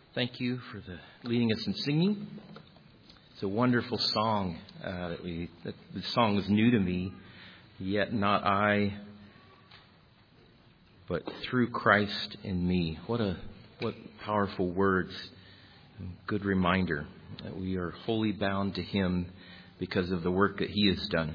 Thank you for leading us in singing. It's a wonderful song. The song is new to me. Yet not I, but through Christ in me. What powerful words. Good reminder that we are wholly bound to Him because of the work that He has done.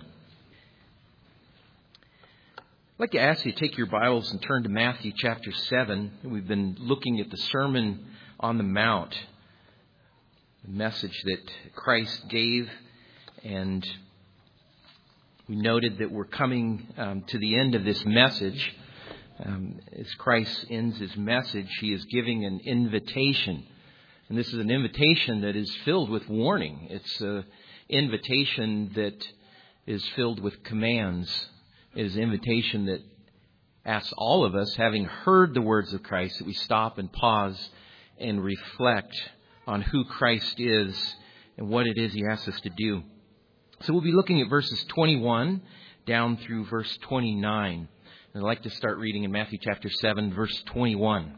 I'd like to ask you to take your Bibles and turn to Matthew chapter 7. We've been looking at the Sermon on the Mount, the message that Christ gave, and we noted that we're coming to the end of this message. As Christ ends His message, He is giving an invitation. And this is an invitation that is filled with warning. It's an invitation that is filled with commands. It is an invitation that asks all of us, having heard the words of Christ, that we stop and pause and reflect on who Christ is and what it is He asks us to do. So we'll be looking at verses 21 down through verse 29. And I'd like to start reading in Matthew chapter 7, verse 21.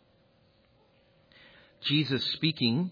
Jesus speaking,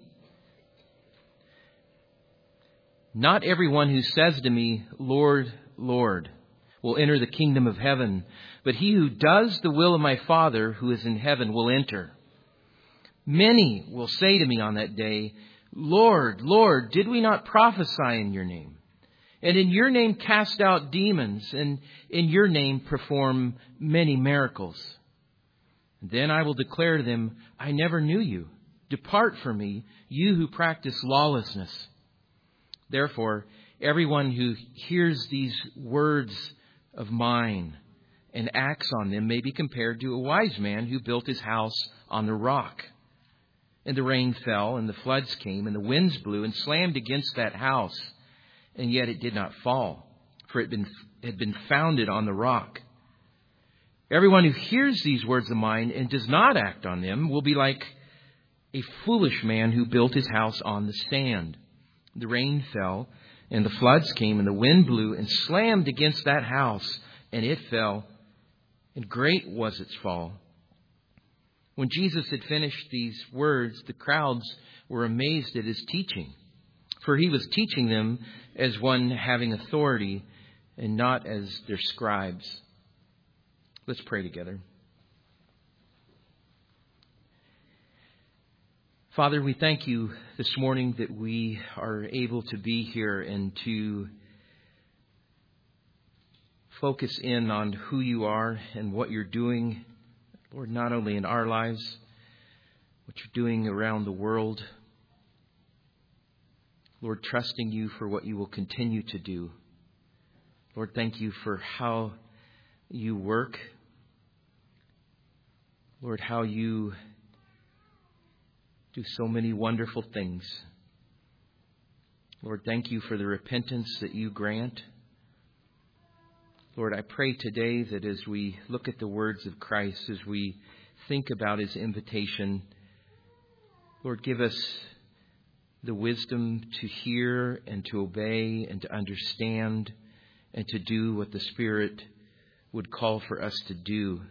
"Not everyone who says to me, 'Lord, Lord,' will enter the kingdom of heaven, but he who does the will of my Father who is in heaven will enter. Many will say to me on that day, 'Lord, Lord, did we not prophesy in your name? And in your name cast out demons, and in your name perform many miracles?' Then I will declare to them, 'I never knew you. Depart from me, you who practice lawlessness.' Therefore, everyone who hears these words of mine and acts on them may be compared to a wise man who built his house on the rock. And the rain fell, and the floods came, and the winds blew and slammed against that house. And yet it did not fall, for it had been founded on the rock. Everyone who hears these words of mine and does not act on them will be like a foolish man who built his house on the sand. The rain fell, and the floods came, and the wind blew and slammed against that house, and it fell, and great was its fall." When Jesus had finished these words, the crowds were amazed at His teaching, for He was teaching them as one having authority and not as their scribes. Let's pray together. Father, we thank You this morning that we are able to be here and to focus in on who You are and what You're doing, Lord, not only in our lives, what You're doing around the world. Lord, trusting You for what You will continue to do. Lord, thank You for how You work. Lord, how You do so many wonderful things. Lord, thank You for the repentance that You grant. Lord, I pray today that as we look at the words of Christ, as we think about His invitation, Lord, give us the wisdom to hear and to obey and to understand and to do what the Spirit would call for us to do.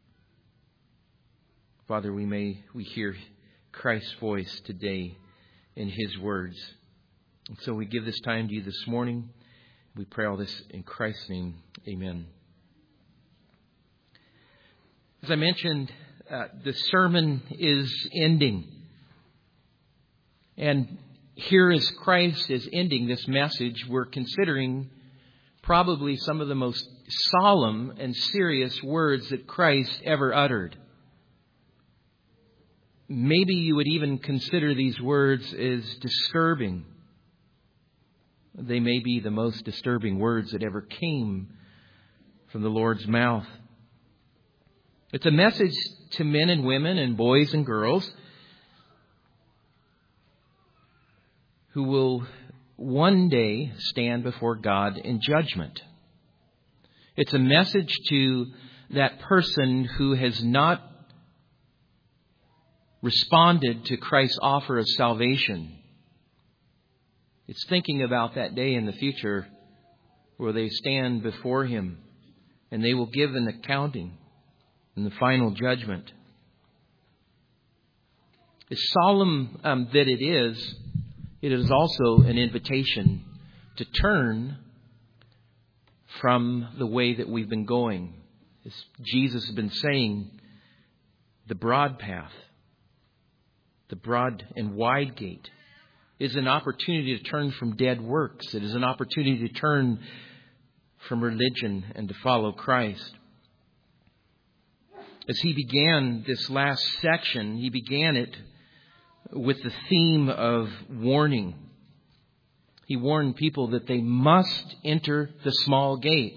Father, we hear Christ's voice today in His words. And so we give this time to You this morning. We pray all this in Christ's name. Amen. As I mentioned, the sermon is ending. And here as Christ is ending this message, we're considering probably some of the most solemn and serious words that Christ ever uttered. Maybe you would even consider these words as disturbing. They may be the most disturbing words that ever came from the Lord's mouth. It's a message to men and women and boys and girls who will one day stand before God in judgment. It's a message to that person who has not responded to Christ's offer of salvation. It's thinking about that day in the future where they stand before Him and they will give an accounting in the final judgment. As solemn that it is also an invitation to turn from the way that we've been going. As Jesus has been saying, the broad path, the broad and wide gate, is an opportunity to turn from dead works. It is an opportunity to turn from religion and to follow Christ. As he began this last section, he began it with the theme of warning. He warned people that they must enter the small gate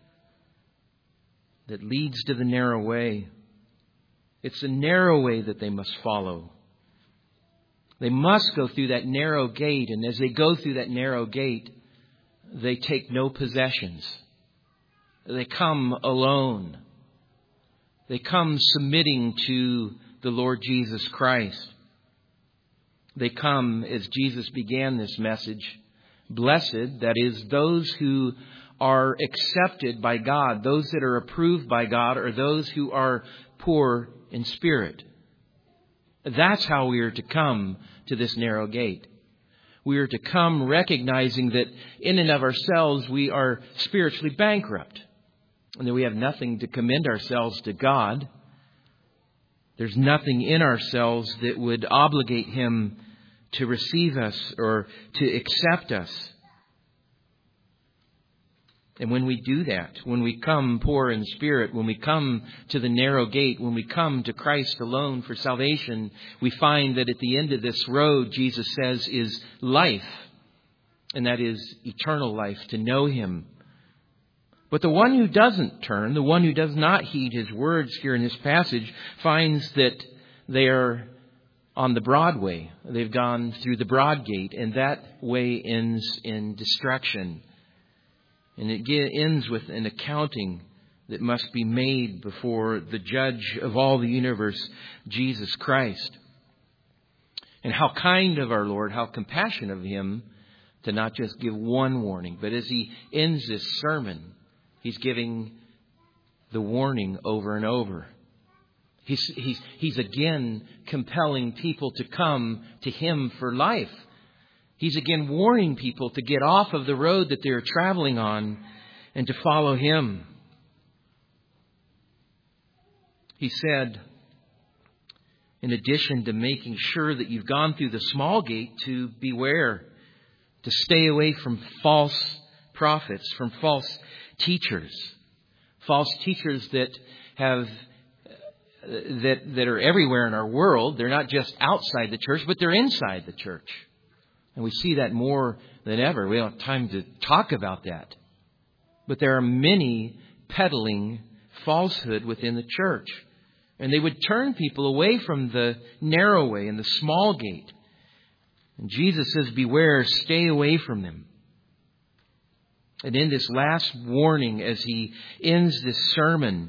that leads to the narrow way. It's the narrow way that they must follow. They must go through that narrow gate, and as they go through that narrow gate, they take no possessions. They come alone. They come submitting to the Lord Jesus Christ. They come, as Jesus began this message, blessed, that is, those who are accepted by God, those that are approved by God, or those who are poor in spirit. That's how we are to come to this narrow gate. We are to come recognizing that in and of ourselves we are spiritually bankrupt, and that we have nothing to commend ourselves to God. There's nothing in ourselves that would obligate Him to receive us or to accept us. And when we do that, when we come poor in spirit, when we come to the narrow gate, when we come to Christ alone for salvation, we find that at the end of this road, Jesus says, is life. And that is eternal life, to know Him. But the one who doesn't turn, the one who does not heed His words here in this passage, finds that they are on the broad way. They've gone through the broad gate, and that way ends in destruction. And it ends with an accounting that must be made before the judge of all the universe, Jesus Christ. And how kind of our Lord, how compassionate of Him to not just give one warning, but as He ends this sermon, He's giving the warning over and over. He's again compelling people to come to Him for life. He's again warning people to get off of the road that they're traveling on and to follow Him. He said, in addition to making sure that you've gone through the small gate, to beware, to stay away from false prophets, from false teachers that have that are everywhere in our world. They're not just outside the church, but they're inside the church. And we see that more than ever. We don't have time to talk about that. But there are many peddling falsehood within the church. And they would turn people away from the narrow way and the small gate. And Jesus says, beware, stay away from them. And in this last warning, as He ends this sermon,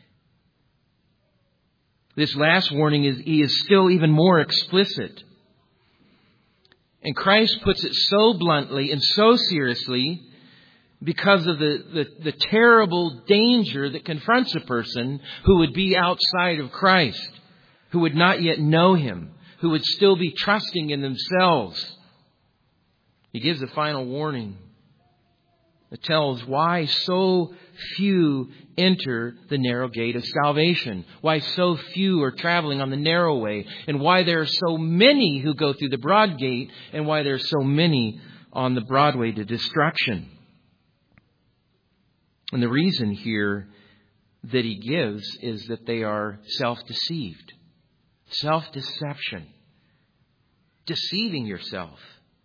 this last warning He is still even more explicit. And Christ puts it so bluntly and so seriously because of the terrible danger that confronts a person who would be outside of Christ, who would not yet know Him, who would still be trusting in themselves. He gives a final warning that tells why so few enter the narrow gate of salvation, why so few are traveling on the narrow way, and why there are so many who go through the broad gate, and why there are so many on the broad way to destruction. And the reason here that He gives is that they are self-deceived. Self-deception. Deceiving yourself.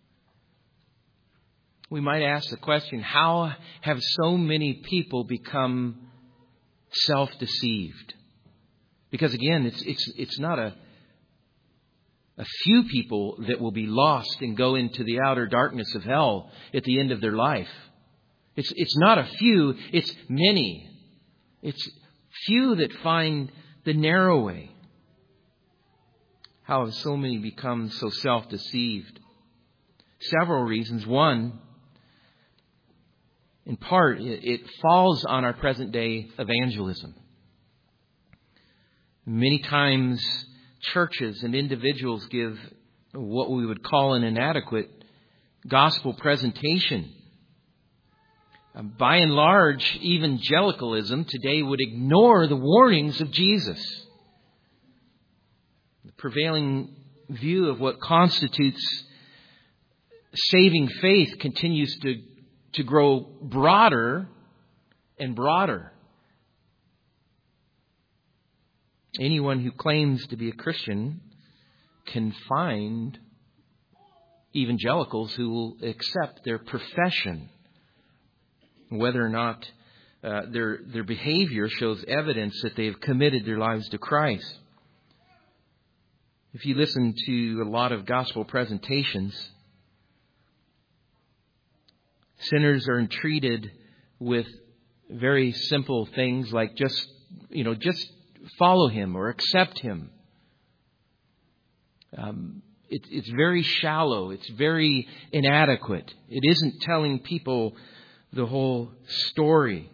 We might ask the question, how have so many people become self-deceived? Because again, it's not a few people that will be lost and go into the outer darkness of hell at the end of their life. It's not a few, it's many. It's few that find the narrow way. How have so many become so self-deceived? Several reasons. One, in part, it falls on our present day evangelism. Many times churches and individuals give what we would call an inadequate gospel presentation. By and large, evangelicalism today would ignore the warnings of Jesus. The prevailing view of what constitutes saving faith continues to grow broader and broader. Anyone who claims to be a Christian can find evangelicals who will accept their profession, whether or not their behavior shows evidence that they have committed their lives to Christ. If you listen to a lot of gospel presentations, sinners are entreated with very simple things like just follow Him or accept Him. It's very shallow. It's very inadequate. It isn't telling people the whole story.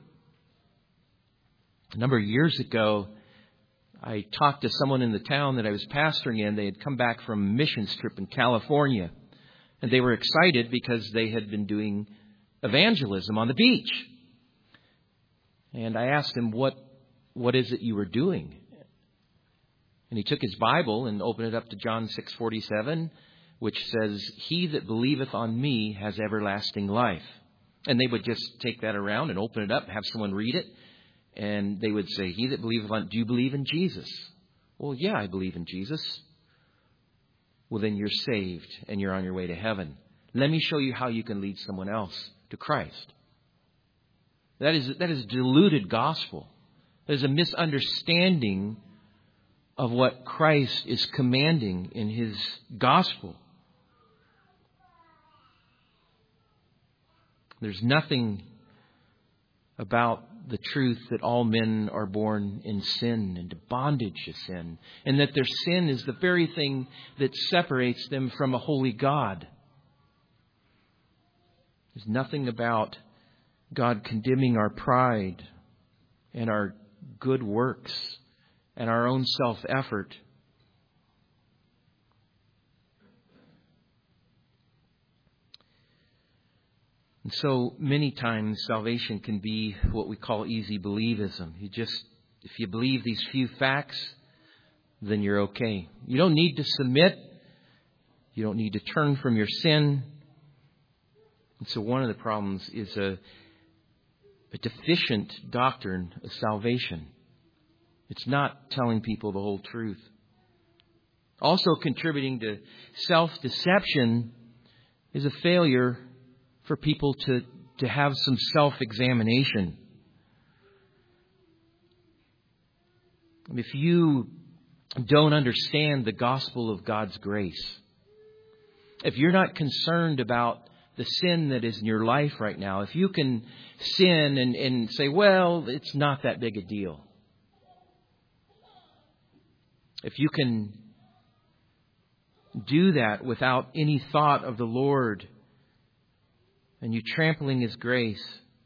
A number of years ago, I talked to someone in the town that I was pastoring in. They had come back from a missions trip in California, and they were excited because they had been doing evangelism on the beach. And I asked him, what is it you were doing? And he took his Bible and opened it up to John 6:47, which says, "He that believeth on me has everlasting life." And they would just take that around and open it up, have someone read it, and they would say, "He that believeth on, do you believe in Jesus?" "Well, yeah, I believe in Jesus." "Well, then you're saved and you're on your way to heaven. Let me show you how you can lead someone else to Christ." That is diluted gospel. There's a misunderstanding of what Christ is commanding in His gospel. There's nothing about the truth that all men are born in sin and to bondage to sin, and that their sin is the very thing that separates them from a holy God. There's nothing about God condemning our pride and our good works and our own self-effort. And so many times salvation can be what we call easy believism. If you believe these few facts, then you're okay. You don't need to submit. You don't need to turn from your sin. And so one of the problems is a deficient doctrine of salvation. It's not telling people the whole truth. Also contributing to self-deception is a failure for people to have some self-examination. If you don't understand the gospel of God's grace, if you're not concerned about the sin that is in your life right now, if you can sin and say, well, it's not that big a deal. If you can do that without any thought of the Lord and you trampling His grace,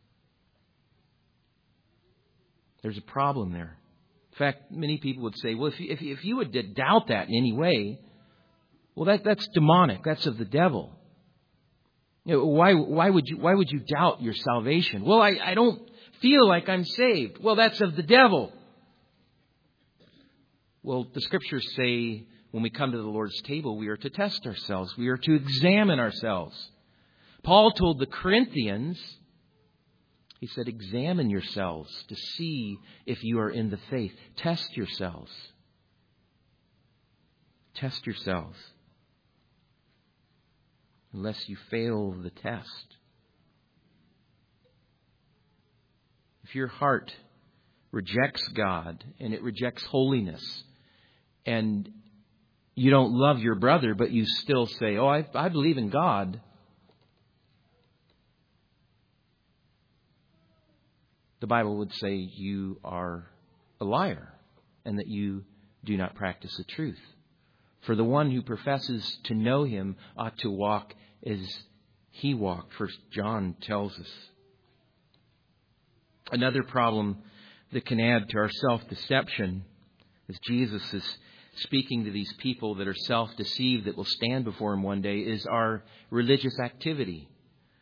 there's a problem there. In fact, many people would say, well, if you would doubt that in any way, well, that's demonic. That's of the devil. You know, why would you doubt your salvation? Well, I don't feel like I'm saved. Well, that's of the devil. Well, the Scriptures say when we come to the Lord's table, we are to test ourselves. We are to examine ourselves. Paul told the Corinthians, he said, examine yourselves to see if you are in the faith. Test yourselves. Test yourselves. Unless you fail the test. If your heart rejects God and it rejects holiness, and you don't love your brother, but you still say, oh, I believe in God, the Bible would say you are a liar and that you do not practice the truth. For the one who professes to know Him ought to walk as He walked, 1 John tells us. Another problem that can add to our self-deception, as Jesus is speaking to these people that are self-deceived that will stand before Him one day is our religious activity.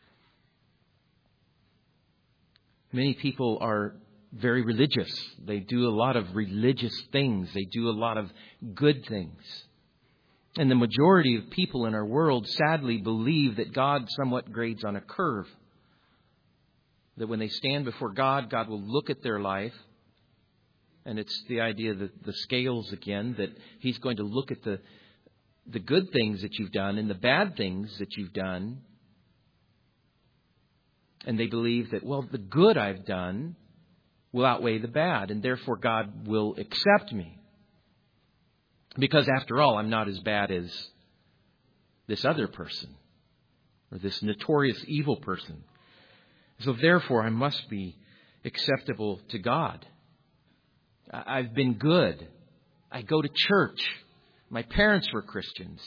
Many people are very religious. They do a lot of religious things. They do a lot of good things. And the majority of people in our world sadly believe that God somewhat grades on a curve. That when they stand before God, God will look at their life. And it's the idea that the scales again, that He's going to look at the good things that you've done and the bad things that you've done. And they believe that, well, the good I've done will outweigh the bad, and therefore God will accept me. Because after all, I'm not as bad as this other person or this notorious evil person. So therefore, I must be acceptable to God. I've been good. I go to church. My parents were Christians.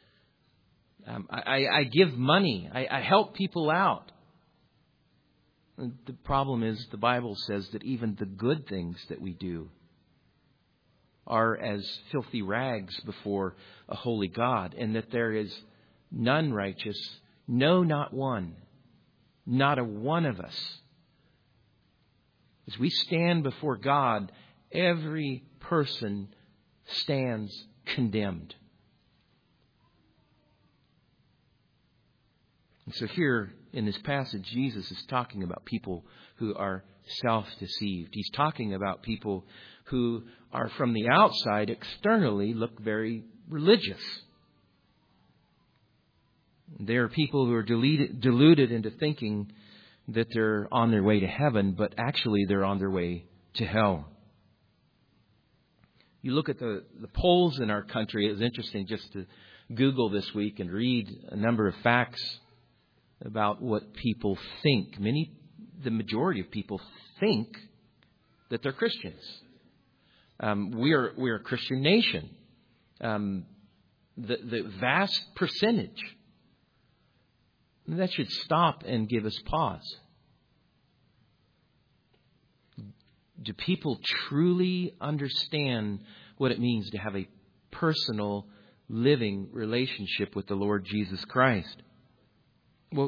I give money. I help people out. The problem is the Bible says that even the good things that we do are as filthy rags before a holy God, and that there is none righteous, no, not one, not a one of us. As we stand before God, every person stands condemned. And so here in this passage, Jesus is talking about people who are self-deceived. He's talking about people who are from the outside, externally, look very religious. There are people who are deluded into thinking that they're on their way to heaven, but actually they're on their way to hell. You look at the polls in our country. It was interesting just to Google this week and read a number of facts about what people think. The majority of people think that they're Christians. We're a Christian nation. The vast percentage. That should stop and give us pause. Do people truly understand what it means to have a personal, living relationship with the Lord Jesus Christ? Well,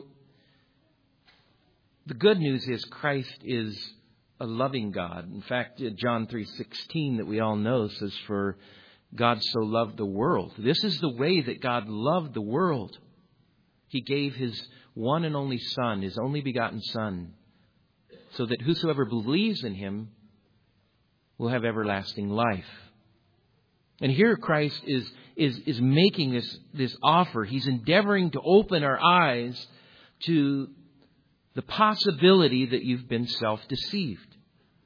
the good news is Christ is a loving God. In fact, John 3:16 that we all know says, "For God so loved the world." This is the way that God loved the world. He gave His one and only Son, His only begotten Son, so that whosoever believes in Him will have everlasting life. And here Christ is making this offer. He's endeavoring to open our eyes to the possibility that you've been self-deceived.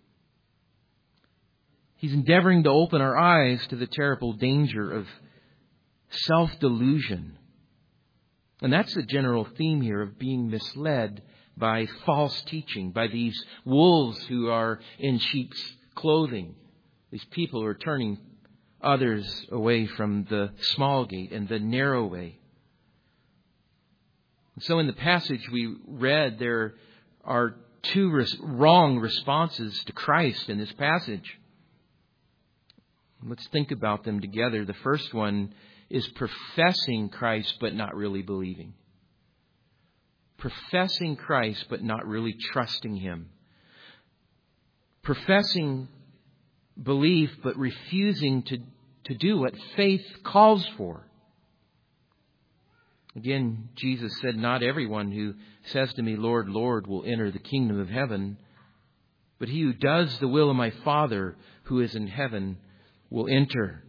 He's endeavoring to open our eyes to the terrible danger of self-delusion. And that's the general theme here of being misled by false teaching, by these wolves who are in sheep's clothing. These people who are turning others away from the small gate and the narrow way. So in the passage we read, there are two wrong responses to Christ in this passage. Let's think about them together. The first one is professing Christ but not really believing. Professing Christ but not really trusting Him. Professing belief but refusing to do what faith calls for. Again, Jesus said, "Not everyone who says to me, 'Lord, Lord,' will enter the kingdom of heaven, but he who does the will of my Father who is in heaven will enter."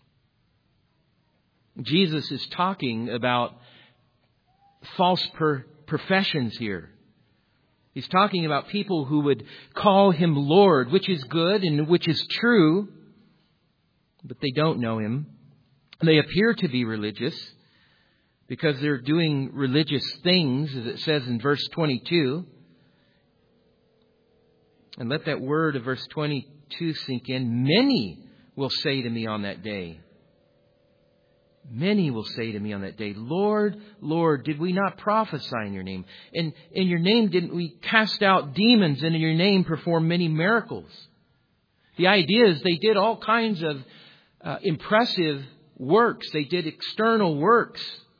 Jesus is talking about false professions here. He's talking about people who would call Him Lord, which is good and which is true, but they don't know Him. They appear to be religious because they're doing religious things, as it says in verse 22. And let that word of verse 22 sink in. Many will say to me on that day. Many will say to me on that day, "Lord, Lord, did we not prophesy in your name? And in your name didn't we cast out demons, and in your name perform many miracles?" The idea is they did all kinds of impressive works. They did external works.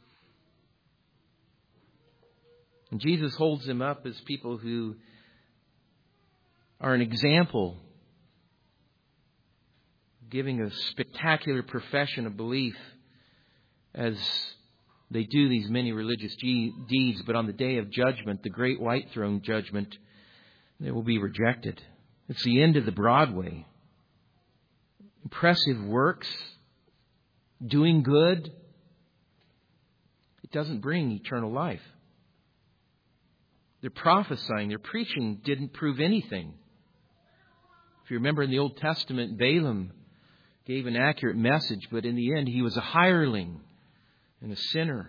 And Jesus holds them up as people who are an example, giving a spectacular profession of belief as they do these many religious deeds. But on the day of judgment, the great white throne judgment, they will be rejected. It's the end of the Broadway. Impressive works, doing good, it doesn't bring eternal life. Their prophesying, their preaching didn't prove anything. If you remember in the Old Testament, Balaam gave an accurate message, but in the end he was a hireling and a sinner.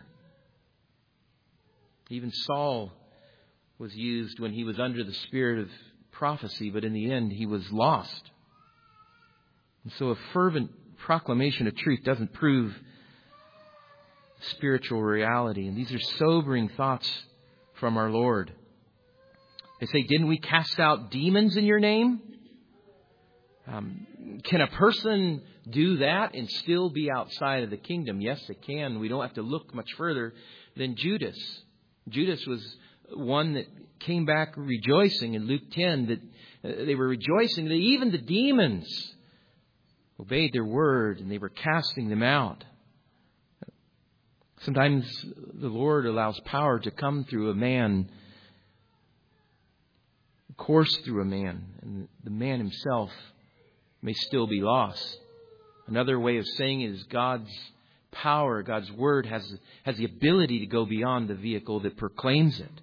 Even Saul was used when he was under the spirit of prophecy, but in the end he was lost. And so a fervent proclamation of truth doesn't prove spiritual reality. And these are sobering thoughts from our Lord. They say, didn't we cast out demons in your name? Can a person do that and still be outside of the kingdom? Yes, it can. We don't have to look much further than Judas. Judas was one that came back rejoicing in Luke 10, that they were rejoicing that even the demons obeyed their word and they were casting them out. Sometimes the Lord allows power to come through a man, course through a man, and the man himself may still be lost. Another way of saying it is God's power, God's word has the ability to go beyond the vehicle that proclaims it.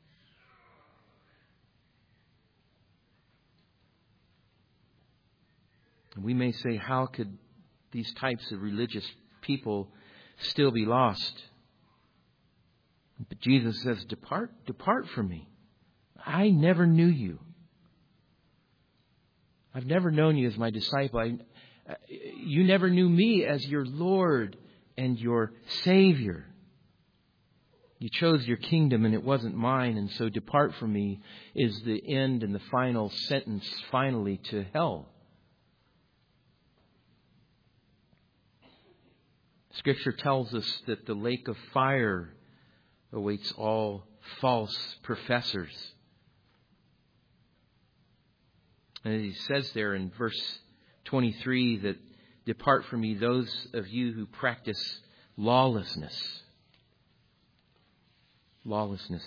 We may say, how could these types of religious people still be lost? But Jesus says, depart from me. I never knew you. I've never known you as my disciple. You never knew me as your Lord and your Savior. You chose your kingdom and it wasn't mine, and so depart from me is the end and the final sentence, finally, to hell. Scripture tells us that the lake of fire awaits all false professors. And he says there in verse 23 that depart from me those of you who practice lawlessness. Lawlessness.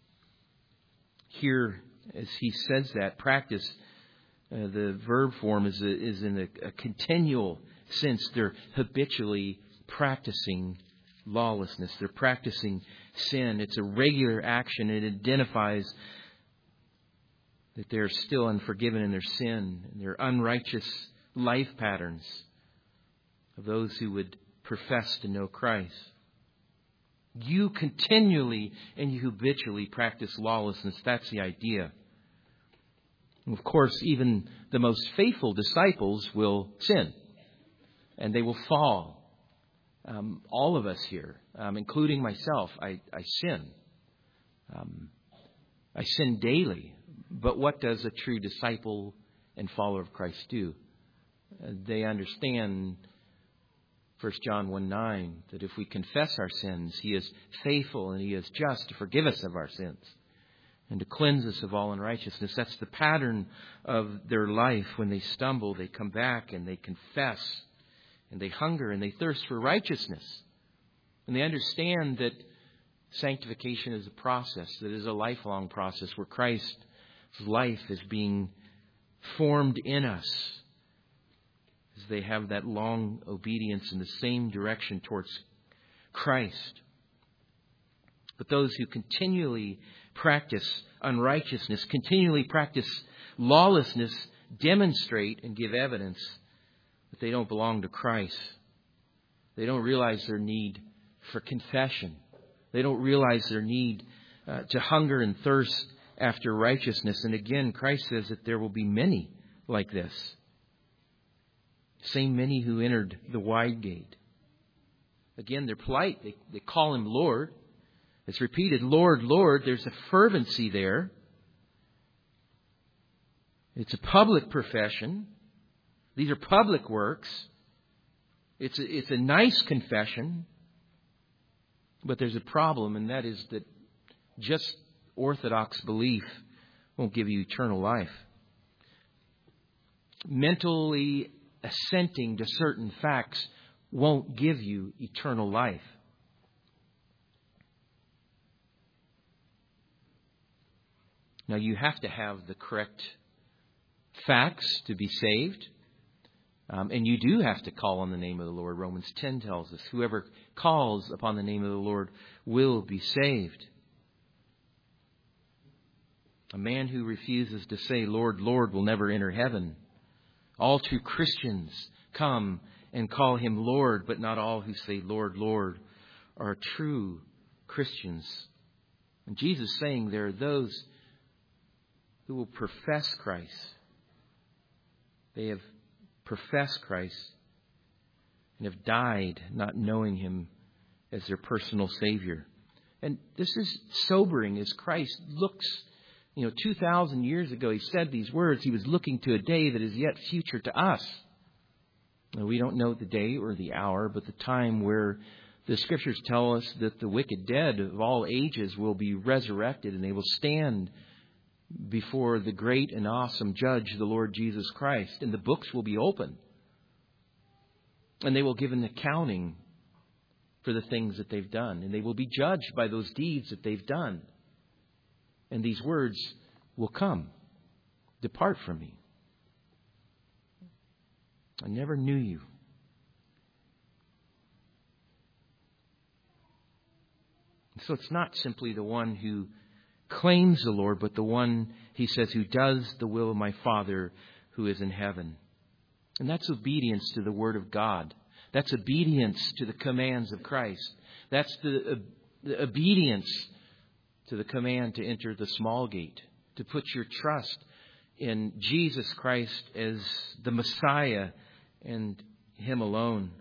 Here, as he says that, practice, the verb form is in a continual sense. They're habitually practicing lawlessness. They're practicing sin. It's a regular action. It identifies that they're still unforgiven in their sin and their unrighteous life patterns of those who would profess to know Christ. You continually and you habitually practice lawlessness. That's the idea. And of course, even the most faithful disciples will sin and they will fall. All of us here, including myself, I sin. I sin daily. But what does a true disciple and follower of Christ do? They understand 1 John 1:9 that if we confess our sins, He is faithful and He is just to forgive us of our sins and to cleanse us of all unrighteousness. That's the pattern of their life. When they stumble, they come back and they confess. And they hunger and they thirst for righteousness. And they understand that sanctification is a process, that is a lifelong process where Christ's life is being formed in us as they have that long obedience in the same direction towards Christ. But those who continually practice unrighteousness, continually practice lawlessness, demonstrate and give evidence that they don't belong to Christ. They don't realize their need for confession. They don't realize their need to hunger and thirst after righteousness. And again, Christ says that there will be many like this. Same many who entered the wide gate. Again, they're polite. They call Him Lord. It's repeated, Lord, Lord. There's a fervency there. It's a public profession. These are public works. It's a nice confession, but there's a problem, and that is that just orthodox belief won't give you eternal life. Mentally assenting to certain facts won't give you eternal life. Now, you have to have the correct facts to be saved. And you do have to call on the name of the Lord. Romans 10 tells us, whoever calls upon the name of the Lord will be saved. A man who refuses to say, Lord, Lord, will never enter heaven. All true Christians come and call him Lord, but not all who say, Lord, Lord, are true Christians. And Jesus is saying there are those who will profess Christ. They have professed Christ and have died not knowing Him as their personal Savior. And this is sobering as Christ looks, 2,000 years ago He said these words. He was looking to a day that is yet future to us. Now, we don't know the day or the hour, but the time where the Scriptures tell us that the wicked dead of all ages will be resurrected and they will stand before the great and awesome Judge, the Lord Jesus Christ. And the books will be open. And they will give an accounting for the things that they've done. And they will be judged by those deeds that they've done. And these words will come. Depart from me. I never knew you. So it's not simply the one who claims the Lord, but the one, He says, who does the will of my Father who is in heaven. And that's obedience to the Word of God. That's obedience to the commands of Christ. That's the obedience to the command to enter the small gate, to put your trust in Jesus Christ as the Messiah and Him alone.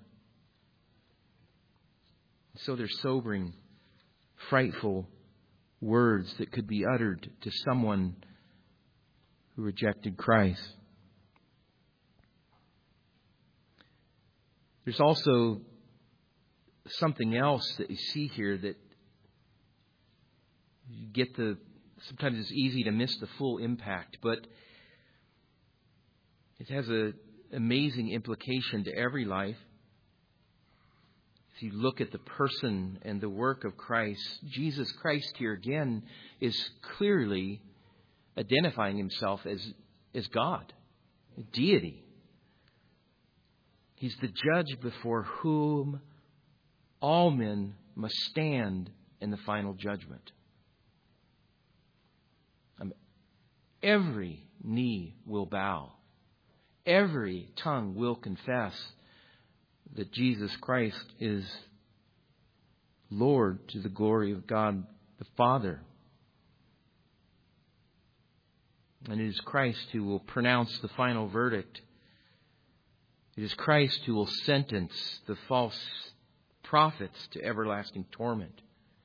So they're sobering, frightful words that could be uttered to someone who rejected Christ. There's also something else that you see here that you get sometimes it's easy to miss the full impact, but it has an amazing implication to every life. If you look at the person and the work of Christ, Jesus Christ here again is clearly identifying Himself as God, a deity. He's the judge before whom all men must stand in the final judgment. Every knee will bow. Every tongue will confess that Jesus Christ is Lord to the glory of God the Father. And it is Christ who will pronounce the final verdict. It is Christ who will sentence the false prophets to everlasting torment.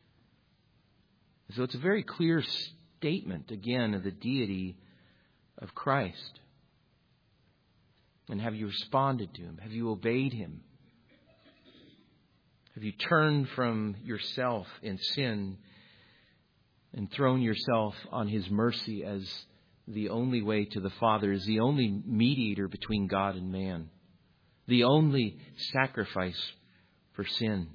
So it's a very clear statement, again, of the deity of Christ. And have you responded to Him? Have you obeyed Him? Have you turned from yourself in sin and thrown yourself on His mercy as the only way to the Father, as the only mediator between God and man, the only sacrifice for sin?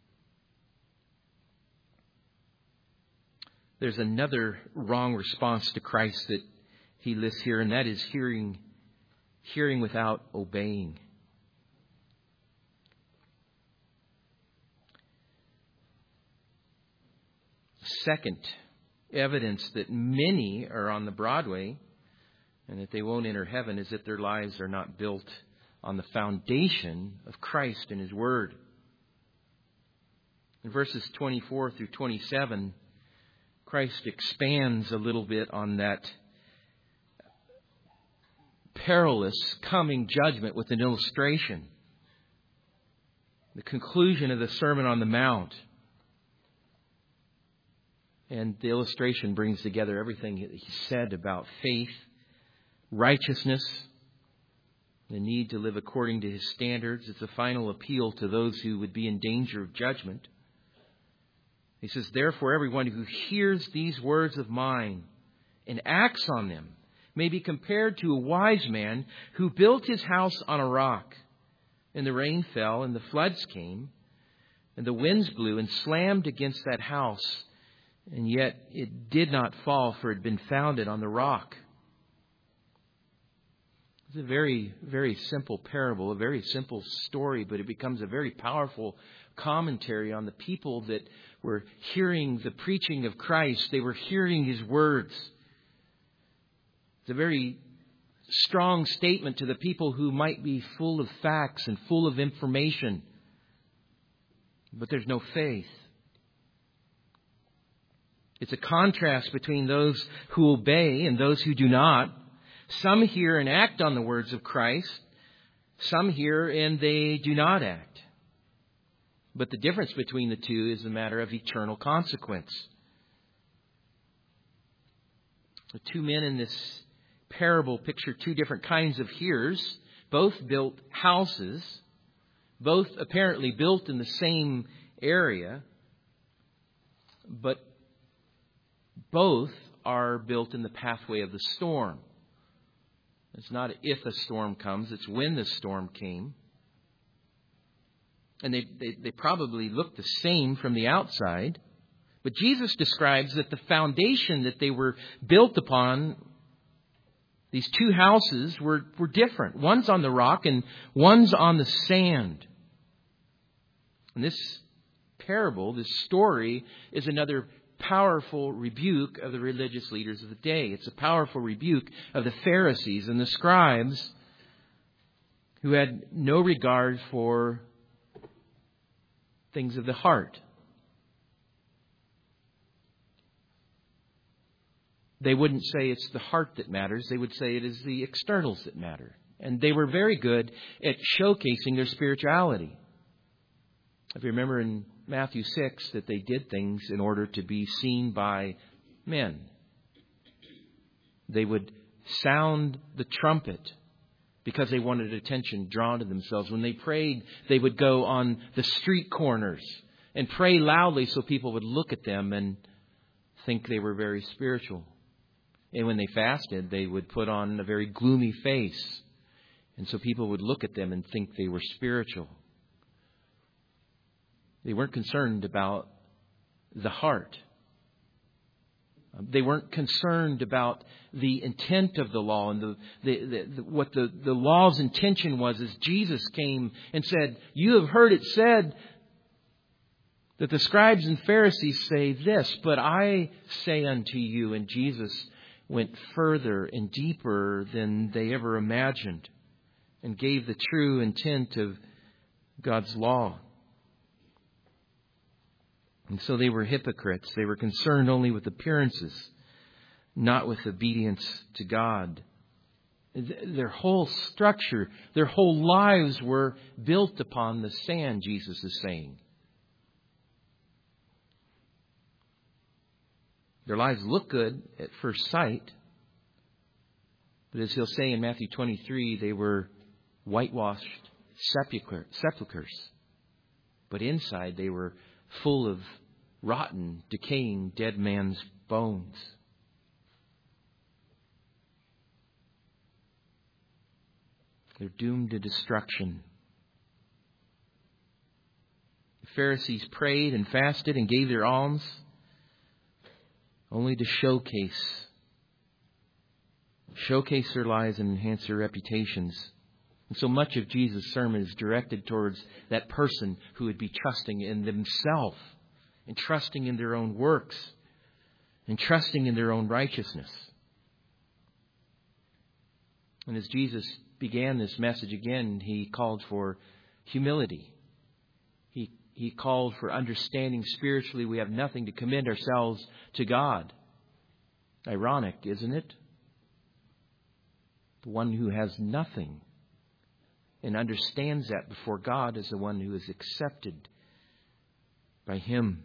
There's another wrong response to Christ that He lists here, and that is hearing without obeying. Second evidence that many are on the broad way and that they won't enter heaven is that their lives are not built on the foundation of Christ and His Word. In verses 24 through 27, Christ expands a little bit on that perilous coming judgment with an illustration. The conclusion of the Sermon on the Mount. And the illustration brings together everything He said about faith, righteousness, the need to live according to His standards. It's a final appeal to those who would be in danger of judgment. He says, therefore, everyone who hears these words of mine and acts on them may be compared to a wise man who built his house on a rock. And the rain fell, and the floods came, and the winds blew and slammed against that house. And yet it did not fall, for it had been founded on the rock. It's a very, very simple parable, a very simple story, but it becomes a very powerful commentary on the people that were hearing the preaching of Christ. They were hearing His words. It's a very strong statement to the people who might be full of facts and full of information, but there's no faith. It's a contrast between those who obey and those who do not. Some hear and act on the words of Christ. Some hear and they do not act. But the difference between the two is a matter of eternal consequence. The two men in this parable picture two different kinds of hearers. Both built houses. Both apparently built in the same area. But both are built in the pathway of the storm. It's not if a storm comes, it's when the storm came. And they probably look the same from the outside. But Jesus describes that the foundation that they were built upon, these two houses, were different. One's on the rock and one's on the sand. And this parable, this story, is another powerful rebuke of the religious leaders of the day. It's a powerful rebuke of the Pharisees and the scribes who had no regard for things of the heart. They wouldn't say it's the heart that matters. They would say it is the externals that matter. And they were very good at showcasing their spirituality. If you remember in Matthew 6 that they did things in order to be seen by men. They would sound the trumpet because they wanted attention drawn to themselves. When they prayed, they would go on the street corners and pray loudly so people would look at them and think they were very spiritual. And when they fasted, they would put on a very gloomy face. And so people would look at them and think they were spiritual. They weren't concerned about the heart. They weren't concerned about the intent of the law and what the law's intention was. As Jesus came and said, "You have heard it said that the scribes and Pharisees say this, but I say unto you." And Jesus went further and deeper than they ever imagined and gave the true intent of God's law. And so they were hypocrites. They were concerned only with appearances, not with obedience to God. Their whole structure, their whole lives were built upon the sand, Jesus is saying. Their lives look good at first sight. But as he'll say in Matthew 23, they were whitewashed sepulchres. But inside they were full of rotten, decaying, dead man's bones. They're doomed to destruction. The Pharisees prayed and fasted and gave their alms only to showcase their lives and enhance their reputations. And so much of Jesus' sermon is directed towards that person who would be trusting in themselves and trusting in their own works and trusting in their own righteousness. And as Jesus began this message again, he called for humility. He called for understanding spiritually we have nothing to commend ourselves to God. Ironic, isn't it? The one who has nothing and understands that before God is the one who is accepted by Him.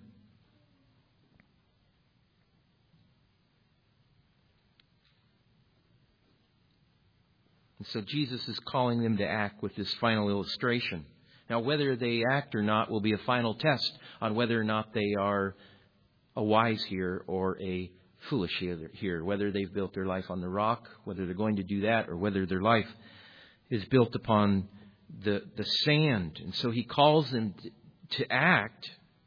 And so Jesus is calling them to act with this final illustration. Now, whether they act or not will be a final test on whether or not they are a wise hearer or a foolish hearer, whether they've built their life on the rock, whether they're going to do that, or whether their life is built upon the sand. And so he calls them to act.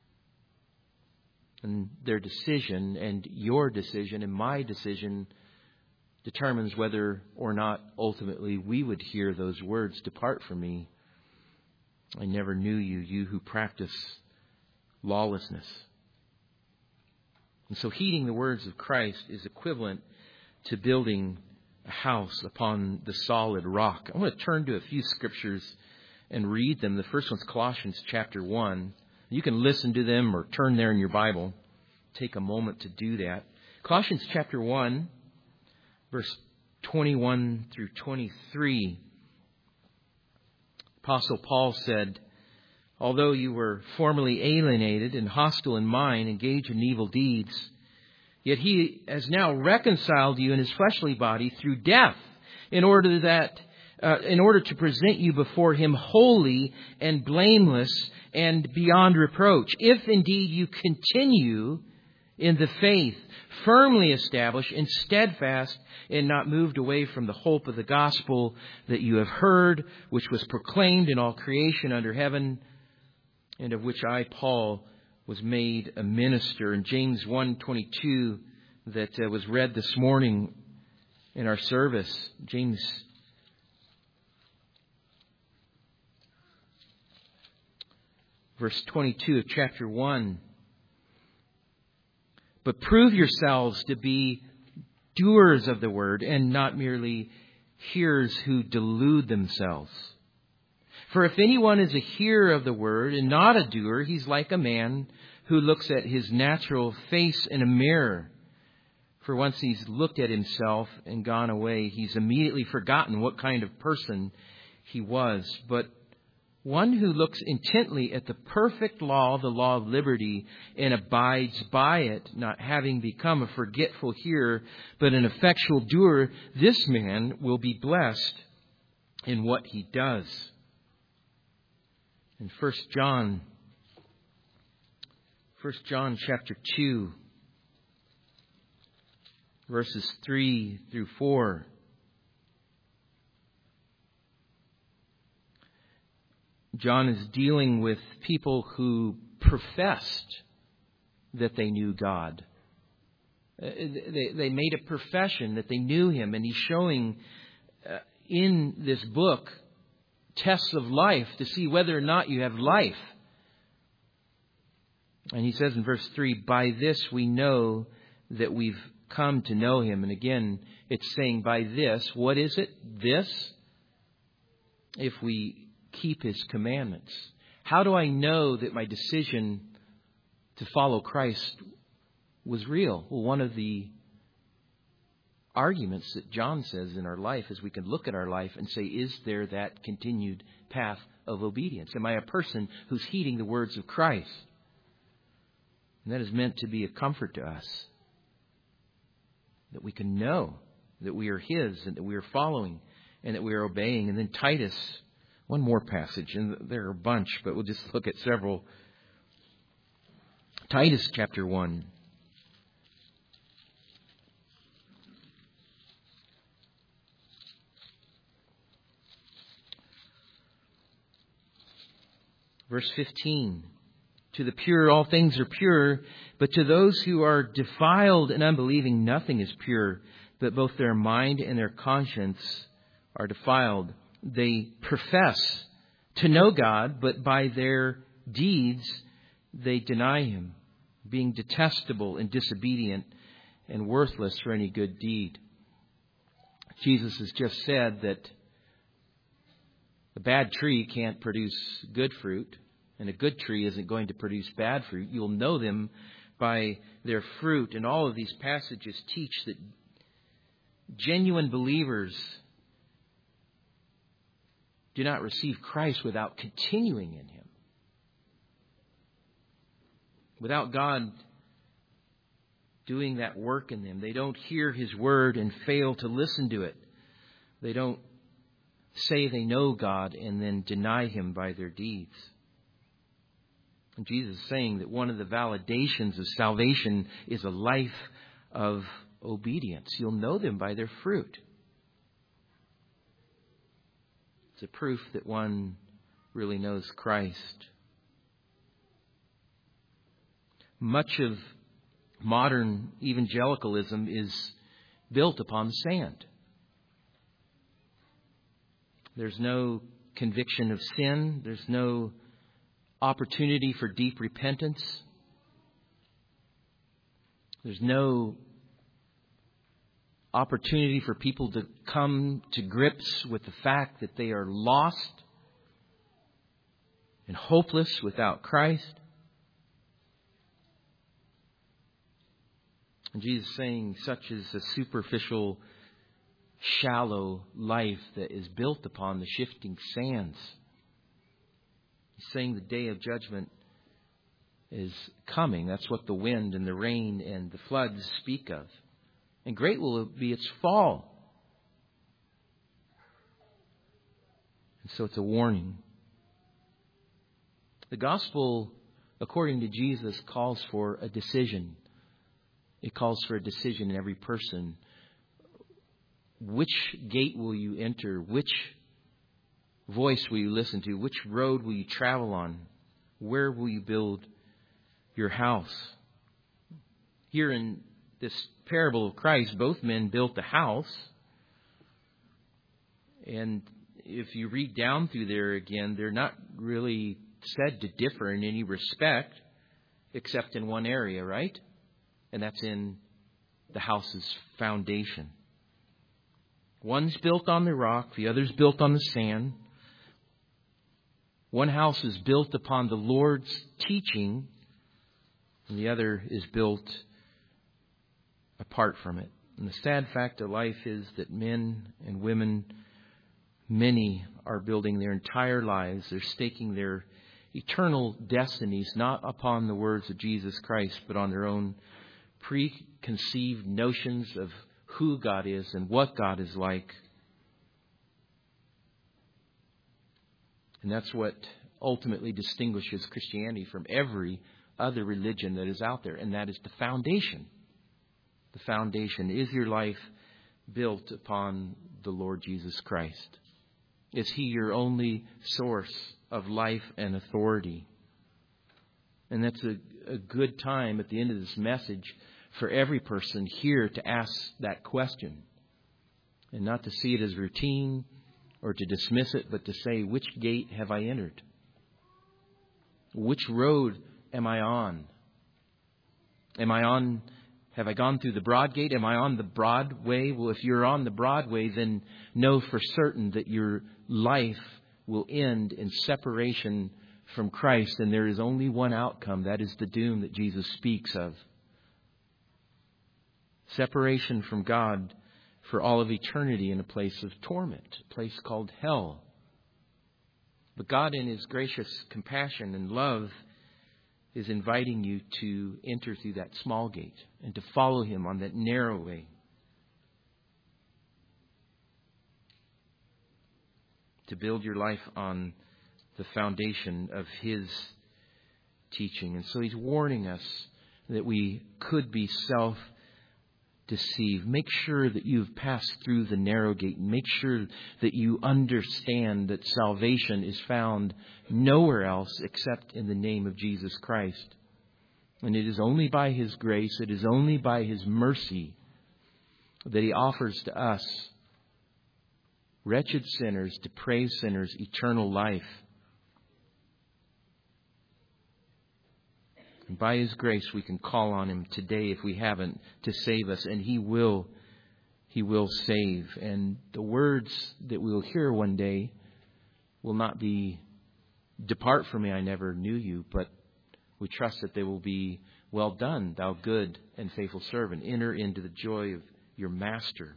And their decision and your decision and my decision determines whether or not ultimately we would hear those words, "Depart from me. I never knew you, you who practice lawlessness." And so heeding the words of Christ is equivalent to building a house upon the solid rock. I want to turn to a few scriptures and read them. The first one's Colossians chapter 1. You can listen to them or turn there in your Bible. Take a moment to do that. Colossians chapter 1, verse 21 through 23. Apostle Paul said, "Although you were formerly alienated and hostile in mind, engaged in evil deeds, yet he has now reconciled you in his fleshly body through death, in order to present you before him holy and blameless and beyond reproach. If indeed you continue in the faith, firmly established and steadfast, and not moved away from the hope of the gospel that you have heard, which was proclaimed in all creation under heaven, and of which I, Paul, was made a minister." In James 1:22 that was read this morning in our service, James verse 22 of chapter 1. "But prove yourselves to be doers of the word and not merely hearers who delude themselves. For if anyone is a hearer of the word and not a doer, he's like a man who looks at his natural face in a mirror. For once he's looked at himself and gone away, he's immediately forgotten what kind of person he was. But one who looks intently at the perfect law, the law of liberty, and abides by it, not having become a forgetful hearer, but an effectual doer, this man will be blessed in what he does." In 1 John chapter 2, verses 3 through 4. John is dealing with people who professed that they knew God. They made a profession that they knew Him, and he's showing in this book tests of life to see whether or not you have life. And he says in verse 3, "By this we know that we've come to know Him." And again, it's saying by this. What is it? This? If we keep His commandments. How do I know that my decision to follow Christ was real? Well, one of the arguments that John says in our life is we can look at our life and say, is there that continued path of obedience? Am I a person who's heeding the words of Christ? And that is meant to be a comfort to us, that we can know that we are His and that we are following and that we are obeying. And then Titus, one more passage, and there are a bunch, but we'll just look at several. Titus chapter 1. Verse 15. "To the pure all things are pure, but to those who are defiled and unbelieving nothing is pure, but both their mind and their conscience are defiled. They profess to know God, but by their deeds they deny Him, being detestable and disobedient and worthless for any good deed." Jesus has just said that a bad tree can't produce good fruit, and a good tree isn't going to produce bad fruit. You'll know them by their fruit. And all of these passages teach that genuine believers do not receive Christ without continuing in Him. Without God doing that work in them. They don't hear His word and fail to listen to it. They don't say they know God and then deny Him by their deeds. And Jesus is saying that one of the validations of salvation is a life of obedience. You'll know them by their fruit. It's a proof that one really knows Christ. Much of modern evangelicalism is built upon sand. There's no conviction of sin. There's no opportunity for deep repentance. There's no opportunity for people to come to grips with the fact that they are lost and hopeless without Christ. And Jesus is saying such is a superficial, shallow life that is built upon the shifting sands. He's saying the day of judgment is coming. That's what the wind and the rain and the floods speak of. And great will be its fall. And so it's a warning. The gospel, according to Jesus, calls for a decision. It calls for a decision in every person. Which gate will you enter? Which voice will you listen to? Which road will you travel on? Where will you build your house? Here in this parable of Christ, both men built a house. And if you read down through there again, they're not really said to differ in any respect, except in one area, right? And that's in the house's foundation. One's built on the rock, the other's built on the sand. One house is built upon the Lord's teaching, and the other is built apart from it. And the sad fact of life is that men and women, many are building their entire lives. They're staking their eternal destinies not upon the words of Jesus Christ, but on their own preconceived notions of who God is and what God is like. And that's what ultimately distinguishes Christianity from every other religion that is out there, and that is the foundation. The foundation. Is your life built upon the Lord Jesus Christ? Is He your only source of life and authority? And that's a good time at the end of this message for every person here to ask that question. And not to see it as routine or to dismiss it, but to say, which gate have I entered? Which road am I on? Have I gone through the broad gate? Am I on the broad way? Well, if you're on the broad way, then know for certain that your life will end in separation from Christ. And there is only one outcome. That is the doom that Jesus speaks of. Separation from God for all of eternity in a place of torment, a place called hell. But God, in His gracious compassion and love, is inviting you to enter through that small gate and to follow Him on that narrow way. To build your life on the foundation of His teaching. And so He's warning us that we could be self-deceived. Make sure that you've passed through the narrow gate. Make sure that you understand that salvation is found nowhere else except in the name of Jesus Christ. And it is only by His grace, it is only by His mercy that He offers to us, wretched sinners, depraved sinners, eternal life. And by His grace, we can call on Him today, if we haven't, to save us. And He will save. And the words that we'll hear one day will not be, "Depart from me, I never knew you," but we trust that they will be, "Well done, thou good and faithful servant. Enter into the joy of your master."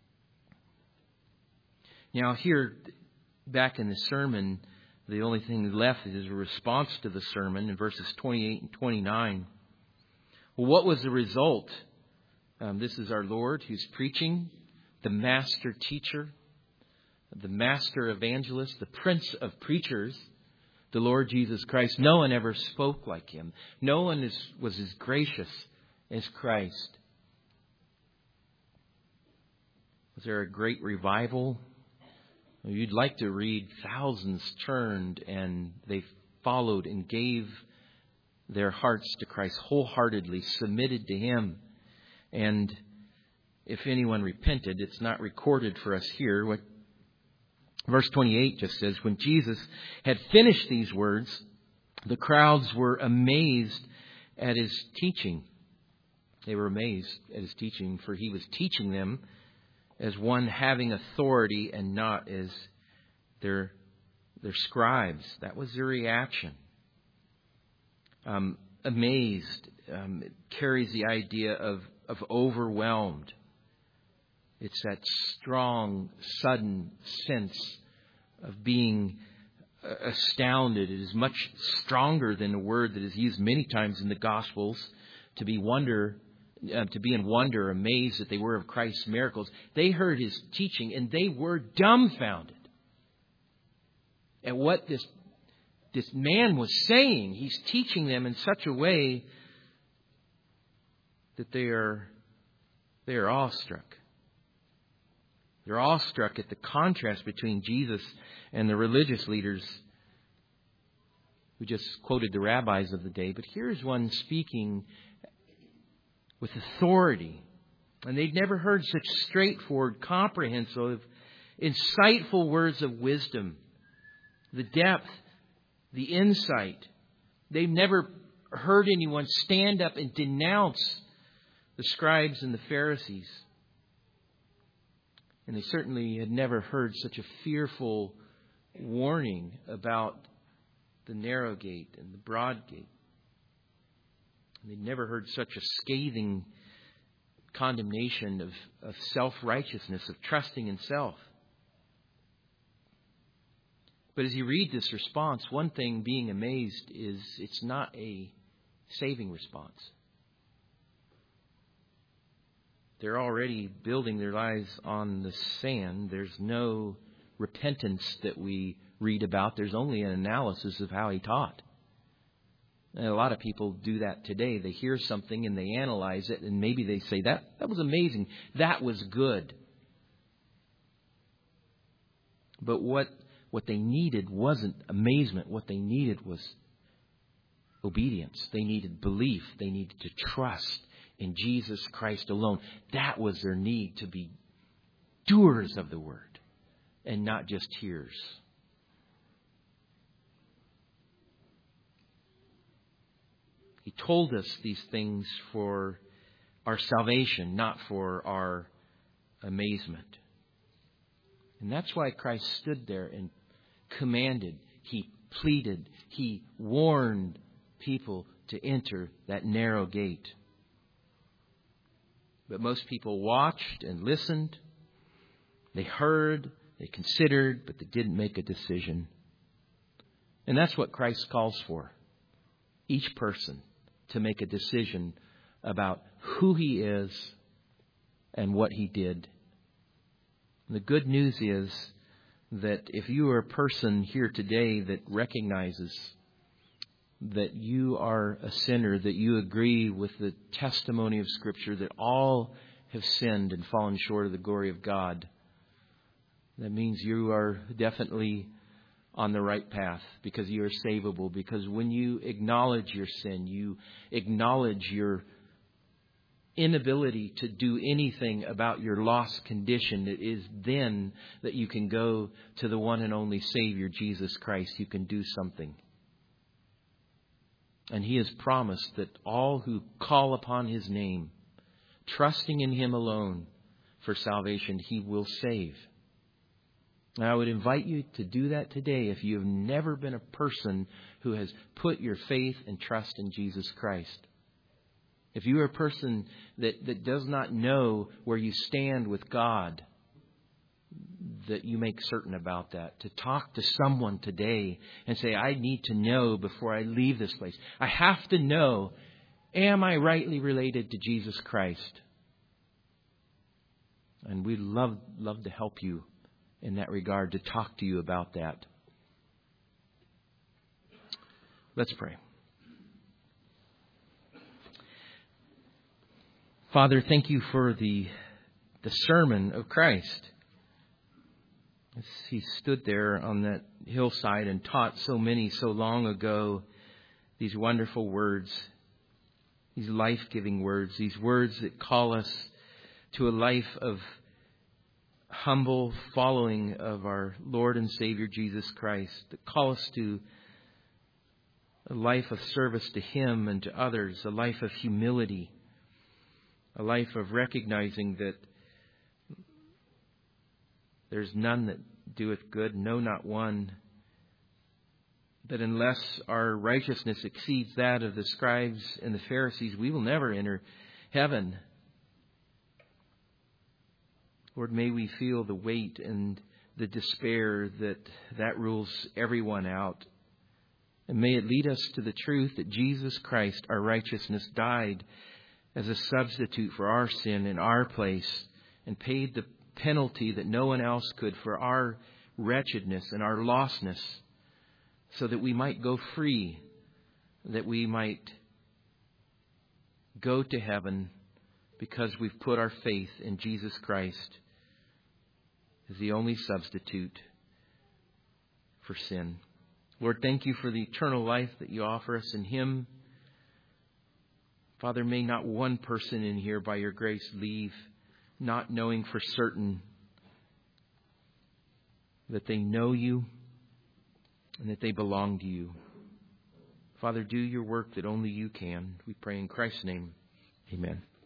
Now here, back in the sermon, the only thing left is a response to the sermon in verses 28 and 29. Well, what was the result? This is our Lord who's preaching, the master teacher. the master evangelist, the prince of preachers, the Lord Jesus Christ. No one ever spoke like him. No one was as gracious as Christ. Was there a great revival? You'd like to read thousands turned and they followed and gave their hearts to Christ wholeheartedly, submitted to Him. And if anyone repented, it's not recorded for us here. What verse 28 just says, when Jesus had finished these words, the crowds were amazed at His teaching. They were amazed at His teaching, for He was teaching them as one having authority and not as their scribes. That was their reaction. Amazed it carries the idea of overwhelmed. It's that strong, sudden sense of being astounded. It is much stronger than a word that is used many times in the Gospels to be in wonder, amazed that they were of Christ's miracles. They heard His teaching and they were dumbfounded at what this man was saying. He's teaching them in such a way that they are awestruck. They're awestruck at the contrast between Jesus and the religious leaders. We just quoted the rabbis of the day, but here's one speaking with authority. And they'd never heard such straightforward, comprehensive, insightful words of wisdom. The depth, the insight. They've never heard anyone stand up and denounce the scribes and the Pharisees. And they certainly had never heard such a fearful warning about the narrow gate and the broad gate. They'd never heard such a scathing condemnation of self-righteousness, of trusting in self. But as you read this response, one thing being amazed is it's not a saving response. They're already building their lives on the sand. There's no repentance that we read about. There's only an analysis of how He taught. And a lot of people do that today. They hear something and they analyze it, and maybe they say, that was amazing. That was good. But what they needed wasn't amazement. What they needed was obedience. They needed belief. They needed to trust in Jesus Christ alone. That was their need, to be doers of the word and not just hearers. He told us these things for our salvation, not for our amazement. And that's why Christ stood there and commanded, He pleaded, He warned people to enter that narrow gate. But most people watched and listened. They heard, they considered, but they didn't make a decision. And that's what Christ calls for. Each person to make a decision about who He is and what He did. And the good news is that if you are a person here today that recognizes that you are a sinner, that you agree with the testimony of Scripture that all have sinned and fallen short of the glory of God, that means you are definitely on the right path, because you are savable. Because when you acknowledge your sin, you acknowledge your inability to do anything about your lost condition. It is then that you can go to the one and only Savior, Jesus Christ. You can do something. And He has promised that all who call upon His name, trusting in Him alone for salvation, He will save. And I would invite you to do that today if you have never been a person who has put your faith and trust in Jesus Christ. If you are a person that does not know where you stand with God, that you make certain about that. To talk to someone today and say, I need to know before I leave this place. I have to know, am I rightly related to Jesus Christ? And we'd love to help you in that regard, to talk to you about that. Let's pray. Father, thank you for the sermon of Christ. As he stood there on that hillside and taught so many so long ago these wonderful words, these life-giving words, these words that call us to a life of humble following of our Lord and Savior Jesus Christ, that call us to a life of service to Him and to others, a life of humility, a life of recognizing that there's none that doeth good, no, not one. That unless our righteousness exceeds that of the scribes and the Pharisees, we will never enter heaven. Lord, may we feel the weight and the despair that rules everyone out. And may it lead us to the truth that Jesus Christ, our righteousness, died as a substitute for our sin in our place and paid the penalty that no one else could for our wretchedness and our lostness, so that we might go free, that we might go to heaven because we've put our faith in Jesus Christ as the only substitute for sin. Lord, thank you for the eternal life that you offer us in Him. Father, may not one person in here by your grace leave not knowing for certain that they know you and that they belong to you. Father, do your work that only you can. We pray in Christ's name. Amen.